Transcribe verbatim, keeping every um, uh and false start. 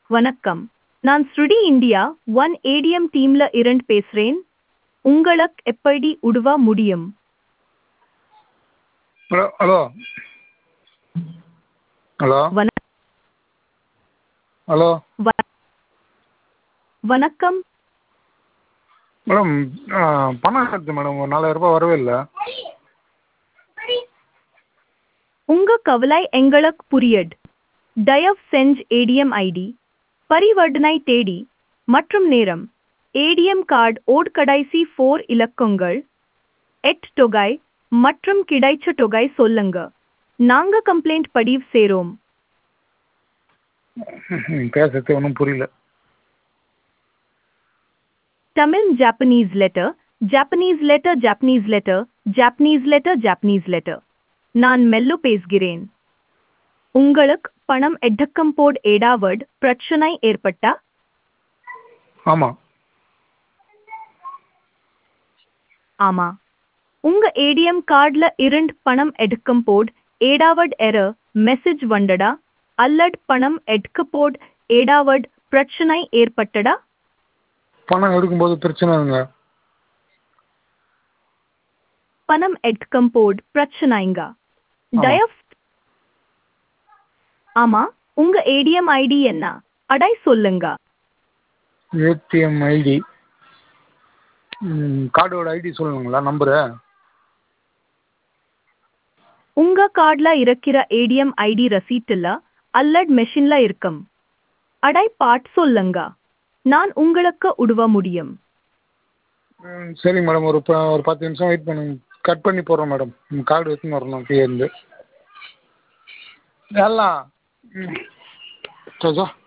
வணக்கம். நான் ஸ்ருடி India one ATM டீம்ல இருந்து பேசுறேன். உங்களுக்கு எப்படி உதவ முடியும்? ஹலோ ஹலோ ஹலோ வண- ஹலோ வ- வணக்கம். மேடம் பணம் எடுத்து மேடம் ஒரு நாலாயிரரூபா வரவே இல்லை. உங்க கவலை எங்களுக்கு புரியுது. தயவு செஞ்சு ஏடிஎம் ஐடி, பரிவர்த்தனை தேதி மற்றும் நேரம், ஏடிஎம் கார்டு ஓட் கடைசி ஃபோர் இலக்கங்கள், எட் தொகை மற்றும் கிடைச்ச தொகை சொல்லுங்க. நாங்க கம்ப்ளைண்ட் பதிவு செய்றோம். பேசுறது ஒன்றும் புரியல. Tamil Japanese letter, Japanese letter, Japanese letter, Japanese letter, Japanese letter. நான் மெல்லு பேசுகிறேன். உங்களுக்கு பணம் எடுக்கும் போது ஏதாவது பிரச்சனை ஏற்பட்டா? ஆமாம். ஆமா. உங்க ஏடிஎம் கார்டுல இருந்து பணம் எடுக்கும் போது ஏதாவது எரர் மெசேஜ் வந்தடா அல்லது பணம் எடுக்க போது ஏதாவது பிரச்சனை ஏற்பட்டடா? பணம் எடுக்கும்போது பிரச்சனைங்க. பணம் எடுக்கும் போது பிரச்சனைங்க. ஆமா. தயவு ஆமா. உங்க ஏடிஎம் ஐடி என்ன? அடை சொல்லுங்க. ஏடிஎம் ஐடி கார்டோட ஐடி சொல்லணுங்களா? நம்பரு? உங்க கார்டுல இருக்கிற ஏடிஎம் ஐடி ரசீட்டுல அல்லது மெஷின்ல இருக்கும். அடை பாட் சொல்லுங்க. நான் உங்களுக்கு உதவ முடியும். ம் சரிங்க மேடம். ஒரு ப ஒரு பத்து நிமிஷம் வெயிட் பண்ணுங்க. கட் பண்ணி போடுறோம் மேடம். கார்டு எடுத்துன்னு வரணும் கீழே இருந்து. எல்லாம் ம் சரி சார்.